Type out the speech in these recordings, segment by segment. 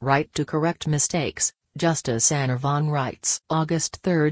Right to correct mistakes, Justice Anirvan writes. August 3,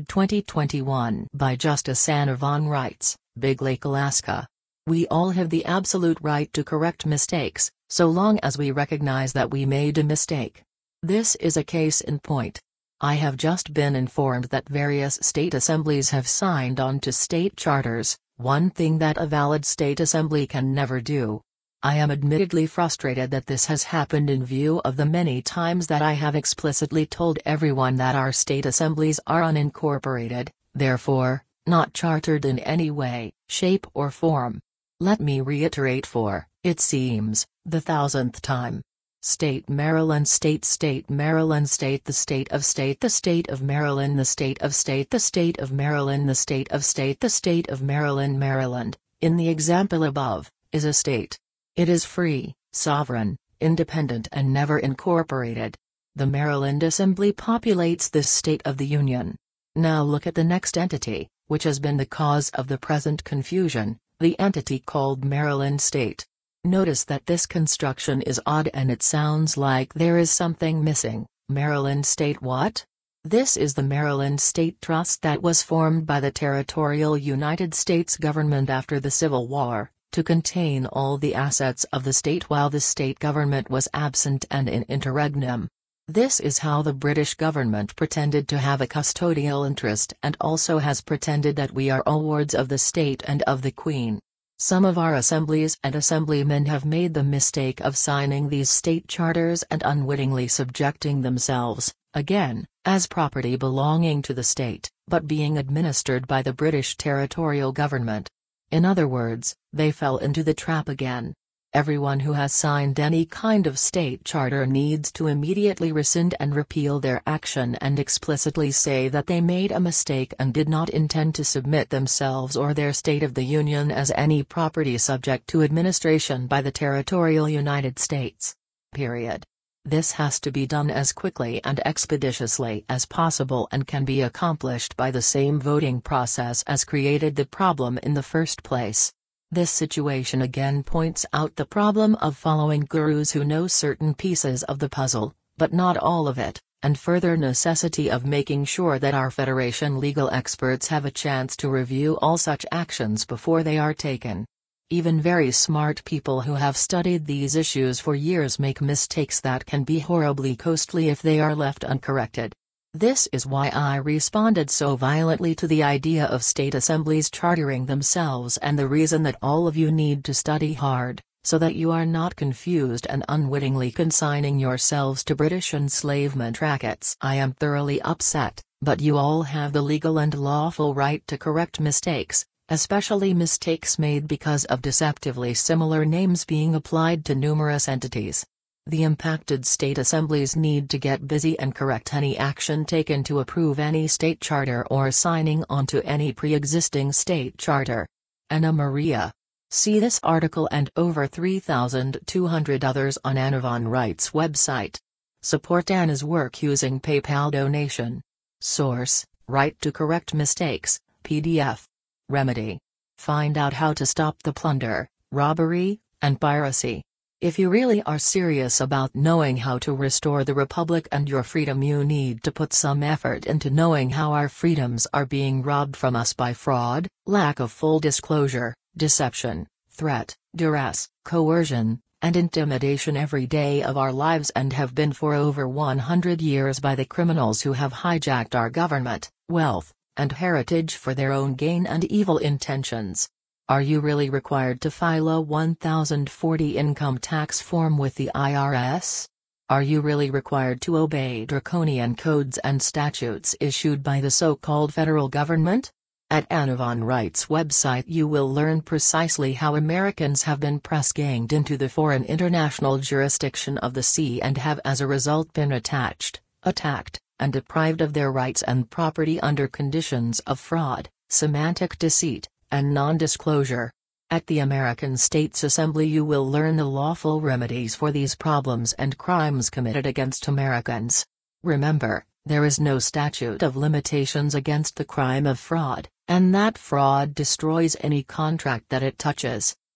2021. By Justice Anirvan writes, Big Lake, Alaska. We all have the absolute right to correct mistakes, so long as we recognize that we made a mistake. This is a case in point. I have just been informed that various state assemblies have signed on to state charters, one thing that a valid state assembly can never do. I am admittedly frustrated that this has happened in view of the many times that I have explicitly told everyone that our state assemblies are unincorporated, therefore, not chartered in any way, shape or form. Let me reiterate for, it seems, the 1000th time. State Maryland, State Maryland, State the State of Maryland, the State of the State of Maryland, the State of the State of Maryland, Maryland, in the example above, is a state. It is free, sovereign, independent and never incorporated. The Maryland Assembly populates this state of the Union. Now look at the next entity, which has been the cause of the present confusion, the entity called Maryland State. Notice that this construction is odd and it sounds like there is something missing. Maryland State what? This is the Maryland State Trust that was formed by the territorial United States government after the Civil War, to contain all the assets of the state while the state government was absent and in interregnum. This is how the British government pretended to have a custodial interest and also has pretended that we are all wards of the state and of the Queen. Some of our assemblies and assemblymen have made the mistake of signing these state charters and unwittingly subjecting themselves, again, as property belonging to the state, but being administered by the British territorial government. In other words, they fell into the trap again. Everyone who has signed any kind of state charter needs to immediately rescind and repeal their action and explicitly say that they made a mistake and did not intend to submit themselves or their State of the Union as any property subject to administration by the territorial United States. Period. This has to be done as quickly and expeditiously as possible and can be accomplished by the same voting process as created the problem in the first place. This situation again points out the problem of following gurus who know certain pieces of the puzzle, but not all of it, and further necessity of making sure that our Federation legal experts have a chance to review all such actions before they are taken. Even very smart people who have studied these issues for years make mistakes that can be horribly costly if they are left uncorrected. This is why I responded so violently to the idea of state assemblies chartering themselves and the reason that all of you need to study hard, so that you are not confused and unwittingly consigning yourselves to British enslavement rackets. I am thoroughly upset, but you all have the legal and lawful right to correct mistakes, especially mistakes made because of deceptively similar names being applied to numerous entities. The impacted state assemblies need to get busy and correct any action taken to approve any state charter or signing onto any pre-existing state charter. Anna Maria. See this article and over 3,200 others on Anirvan Wright's website. Support Anna's work using PayPal donation. Source: Right to Correct Mistakes, PDF. Remedy: find out how to stop the plunder, robbery, and piracy. If you really are serious about knowing how to restore the Republic and your freedom, you need to put some effort into knowing how our freedoms are being robbed from us by fraud, lack of full disclosure, deception, threat, duress, coercion, and intimidation every day of our lives and have been for over 100 years by the criminals who have hijacked our government, wealth, and heritage for their own gain and evil intentions. Are you really required to file a 1040 income tax form with the IRS? Are you really required to obey draconian codes and statutes issued by the so-called federal government? At Anirvan Wright's website you will learn precisely how Americans have been press-ganged into the foreign international jurisdiction of the sea and have as a result been attacked, and deprived of their rights and property under conditions of fraud, semantic deceit, and non-disclosure. At the American States Assembly you will learn the lawful remedies for these problems and crimes committed against Americans. Remember, there is no statute of limitations against the crime of fraud, and that fraud destroys any contract that it touches.